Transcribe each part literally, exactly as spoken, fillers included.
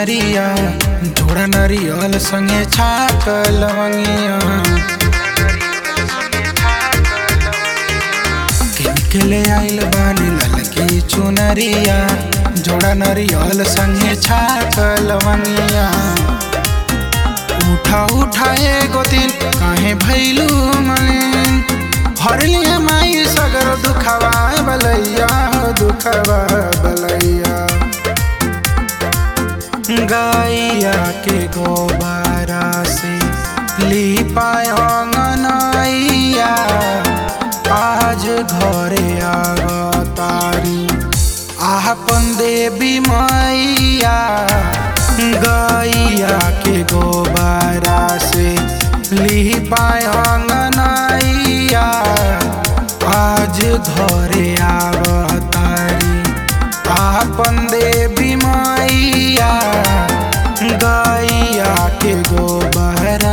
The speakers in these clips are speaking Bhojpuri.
चुनरिया जोड़ा नरियल संगे छाक लवंगिया ले आइल बानी ललकी चुनरिया जोड़ा नरियल संगे छाक लवंगिया उठा उठा एगो दिन काहे भैलू मलिन हरलिए माई सगर दुखवा बलैया दुखवा बलैया गैया के गोबारा से लिपाय अंगनैया आज घरे आवतारी आपन देवी मैया गैया के गोबारा से लिपाय अंगनैया आज घरे आवतारी आपन देवी मैया गैया के गोबारा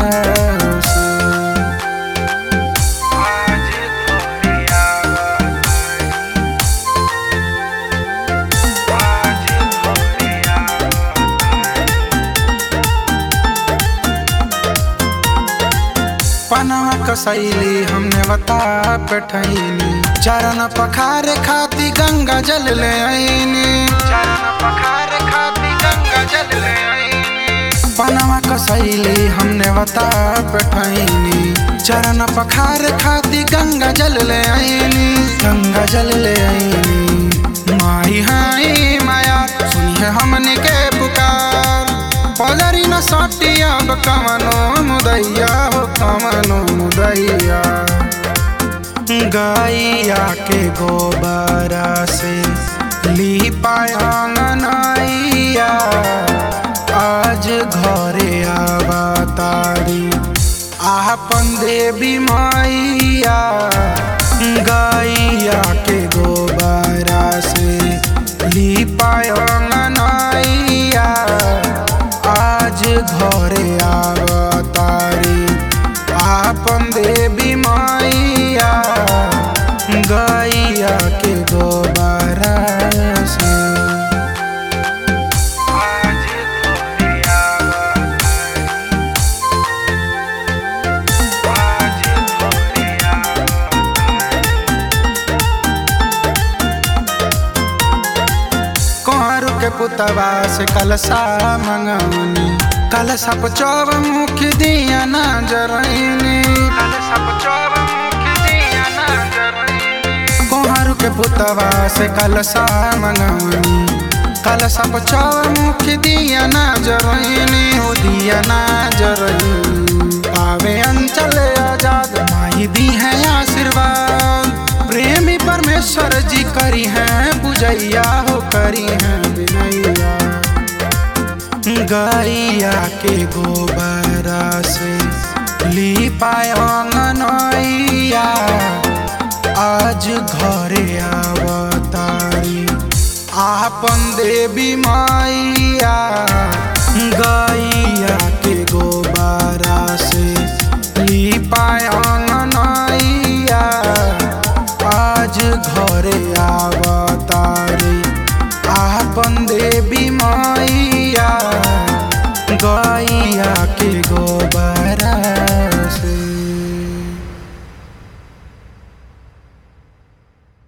पनवा कसैली हमने बता बैठैनी चरण पखारे खाती गंगा जल ले आईनी चरण पखारे खाती गंगा जल ले आईनी पनवा कसैली हमने बता बैठैनी चरण पखारे खाती गंगा जल ले आईनी गंगा जल ले आईनी माई हाई माया सुनिए हमने के पुकार पलरी न सटिया कमनो मुदैया हो कमनो मुदैया गैया के गोबरा से लिपाय अंगनैया आज घरे आवतारी आपन देवी मैया गैया के गोबरा से लिपाय अंगनैया आज घरे आवतारी आपन देवी मैया गैया के गोबरा से आज घरे आवतारी आज घरे कोहरू के पुतवा से कलसा मंगवनी कलसा पचौव मुख दिया ना जरैनी कलसा पचौव मुख दिया ना जरैनी कोहरू के पुतवा से कलसा मंगवनी कलसा पचौव मुख दिया ना जरैनी हो दिया ना जरैनी पावे अंचल आजाद माई दी है आशीर्वाद प्रेमी परमेश्वर जी करी है पूजैया हो करी है विनैया गैया के गोबरा से लिपाय अंगनैया आज घरे आवतारी आपन देवी मैया गैया के गोबरा से लिपाय अंगनैया आज घरे आवतारी आपन देवी मैया गैया के गोबरा